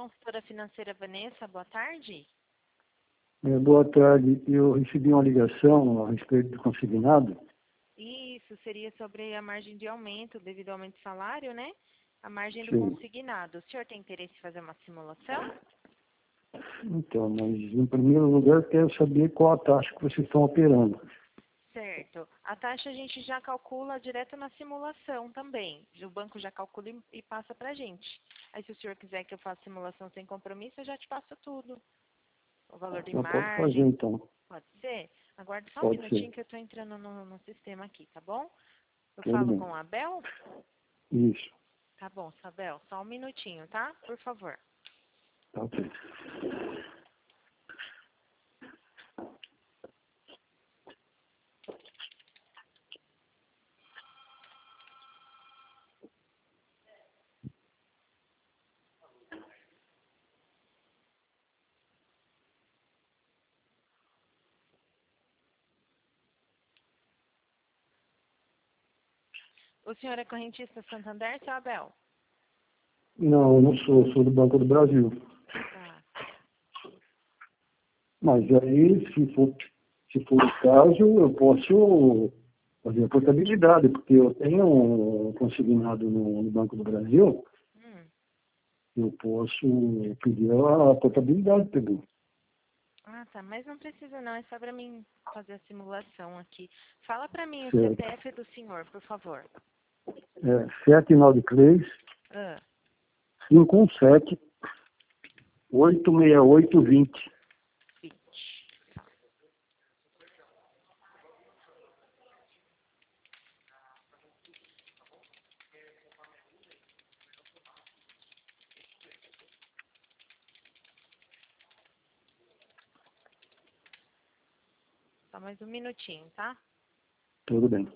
consultora financeira Vanessa, boa tarde. Boa tarde, eu recebi uma ligação a respeito do consignado. Isso, seria sobre a margem de aumento, devido ao aumento de salário, né? A margem do Sim. consignado. O senhor tem interesse em fazer uma simulação? Então, mas em primeiro lugar eu quero saber qual a taxa que vocês estão operando. Certo. A taxa a gente já calcula direto na simulação também. O banco já calcula e passa pra gente. Aí se o senhor quiser que eu faça simulação sem compromisso, eu já te passo tudo. O valor de Não pode fazer margem. então. Pode ser? Aguarde só um Pode minutinho ser. que eu estou entrando no sistema aqui, tá bom? Eu Tudo falo bem. com a Abel? Isso. Tá bom, Abel. Só um minutinho, tá? Por favor. Tá ok. O senhor é correntista Santander, seu Abel? Não, eu não sou, sou do Banco do Brasil. Tá. Mas aí, se for o caso, eu posso fazer a portabilidade, porque eu tenho um consignado no Banco do Brasil, eu posso pedir a portabilidade, pegou. Ah, tá. Mas não precisa não. É só para mim fazer a simulação aqui. Fala para mim o Certo. CPF do senhor, por favor. 793 Ah, 517 86820. 20. Tá. Só mais um minutinho, tá? Tudo bem.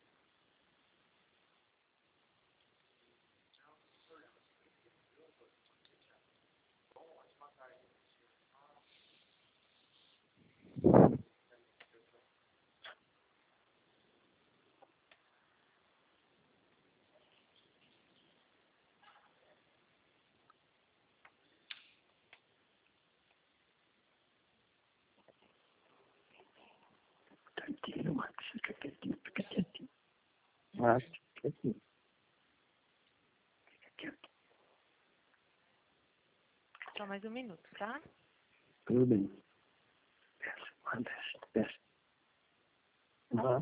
Quietinho, Max, fica quietinho, fica quietinho. Max, quietinho. Fica quieto. Só mais um minuto, tá? Tudo bem. Desce, desce, desce. Vai.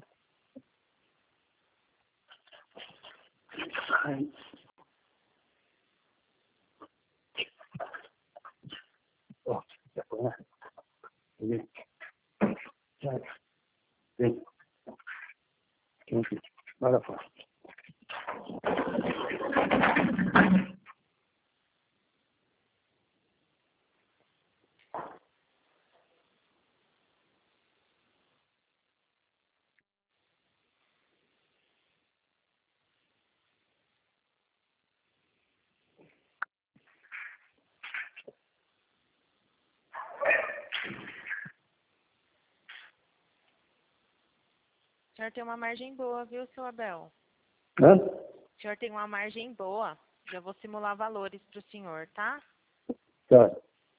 Sai. Ó, já foi, né? Vem. Sai. Vem. Vem aqui. Vai lá fora. O senhor tem uma margem boa, viu, seu Abel? Hã? O senhor tem uma margem boa. Já vou simular valores para o senhor, tá? Tá.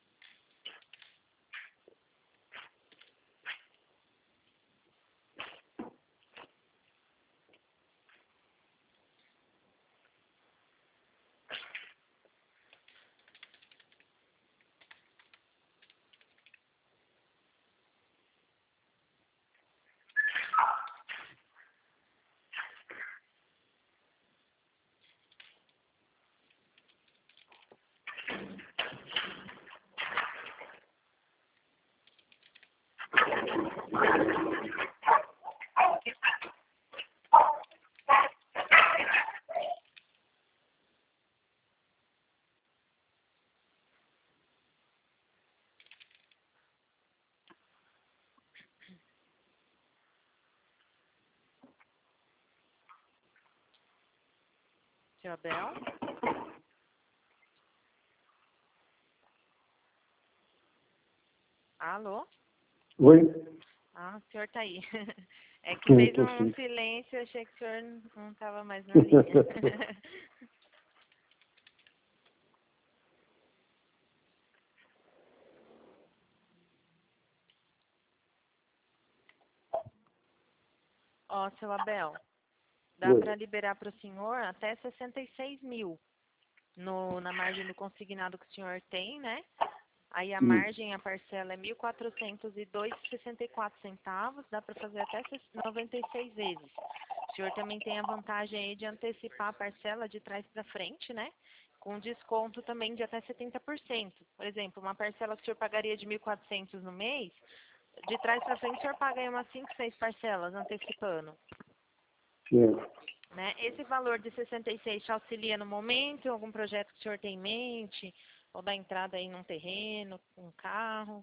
Seu Abel? Alô? Oi? Ah, o senhor tá aí. É que Sim, fez tô um sim. silêncio, eu achei que o senhor não estava mais na linha. Ó, seu Abel, dá Oi. para liberar para o senhor até 66 mil na margem do consignado que o senhor tem, né? Aí a margem, a parcela é 1.402,64 centavos, dá para fazer até 96 vezes. O senhor também tem a vantagem aí de antecipar a parcela de trás para frente, né? Com desconto também de até 70%. Por exemplo, uma parcela que o senhor pagaria de 1.400 no mês, de trás para frente o senhor paga aí umas 5, 6 parcelas antecipando. Certo. Né? Esse valor de 66 te auxilia no momento, algum projeto que o senhor tem em mente, ou dar entrada aí num terreno, um carro?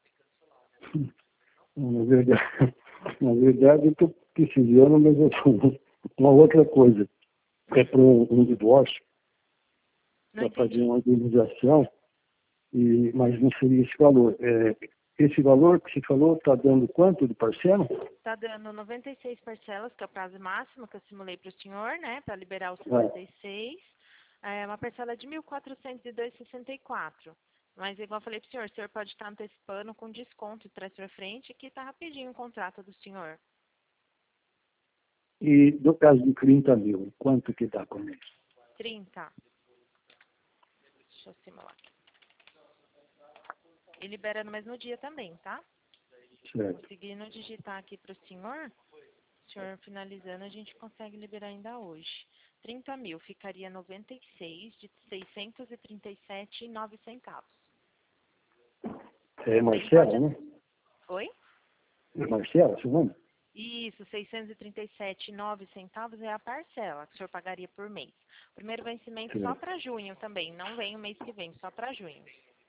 Na verdade, eu estou precisando, mas eu uma outra coisa. É para um divórcio, Não para fazer entendi. uma indenização, mas não seria esse valor. Esse valor que você falou está dando quanto de parcela? Está dando 96 parcelas, que é o prazo máximo que eu simulei para o senhor, né? Para liberar os 66. É uma parcela de 1.402,64. Mas, igual eu falei para o senhor pode estar antecipando com desconto de trás para frente, que está rapidinho o contrato do senhor. E no caso de 30 mil, quanto que dá com isso? 30. Deixa eu simular. E libera no mesmo dia também, tá? Certo. Conseguindo digitar aqui para o senhor finalizando, a gente consegue liberar ainda hoje. 30 mil, ficaria 96 de 637,09 centavos. É Marcela, né? Oi? É Marcela, seu nome? Isso, 637,09 centavos é a parcela que o senhor pagaria por mês. Primeiro vencimento só para junho também, não vem o mês que vem, só para junho.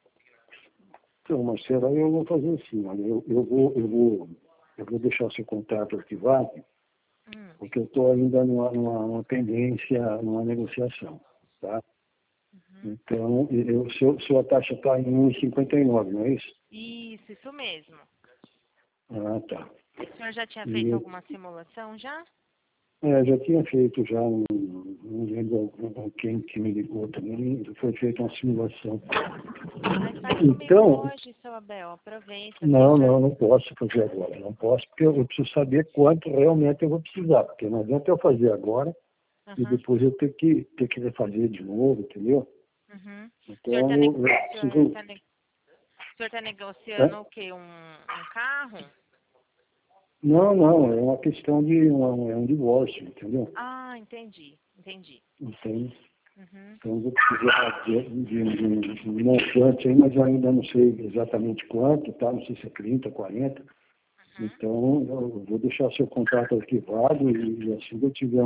Então, Marcela, eu vou fazer assim, olha, eu vou deixar o seu contato arquivado, porque eu estou ainda numa pendência, numa negociação, tá? Então, sua taxa está em 1,59, não é isso? Isso mesmo. Ah, tá. O senhor já tinha feito alguma simulação já? Já tinha feito já, não lembro quem que me ligou também, foi feita uma simulação. Mas faz Então, comigo hoje, seu Abel, aproveita. não posso fazer agora, não posso, porque eu preciso saber quanto realmente eu vou precisar, porque não adianta eu fazer agora e depois eu ter que refazer de novo, entendeu? Então, O eu preciso... senhor está negociando o quê? Um carro? Não, é uma questão de é um divórcio, entendeu? Ah, entendi. Entende? Então, eu vou precisar de um montante aí, mas eu ainda não sei exatamente quanto, tá? Não sei se é 30, 40. Então, eu vou deixar seu contato arquivado e assim que eu tiver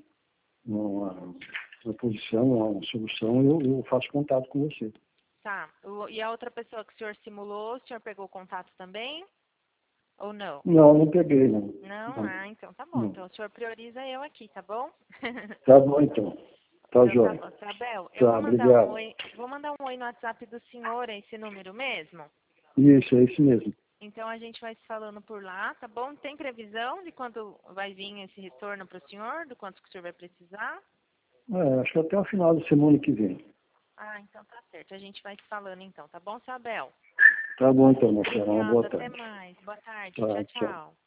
uma posição, uma solução, eu faço contato com você. Tá. E a outra pessoa que o senhor simulou, o senhor pegou contato também? Ou não? Não peguei, não. Não? Ah, então tá bom. Não. Então o senhor prioriza eu aqui, tá bom? Tá bom, então. Tá, Então joia. tá bom. Seu Abel, eu Tá, obrigado. vou mandar um oi no WhatsApp do senhor, é esse número mesmo? Isso, é isso mesmo. Então a gente vai se falando por lá, tá bom? Tem previsão de quando vai vir esse retorno para o senhor, do quanto que o senhor vai precisar? Acho que até o final da semana que vem. Ah, então tá certo. A gente vai se falando então, tá bom, seu Abel? Tá bom, então, Marcelo. Uma boa Obrigada, até tarde. mais. Boa tarde. Tá, Tchau, tchau. tchau.